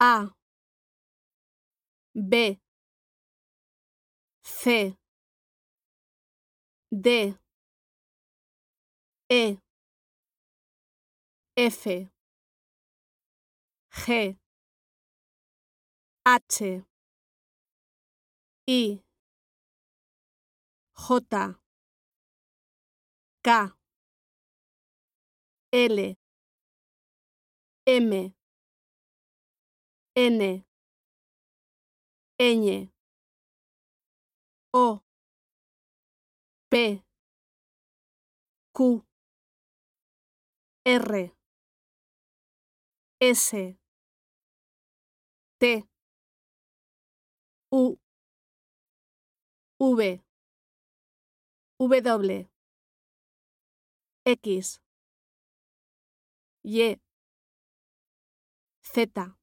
A, B, C, D, E, F, G, H, I, J, K, L, M, N, Ñ, O, P, Q, R, S, T, U, V, W, X, Y, Z.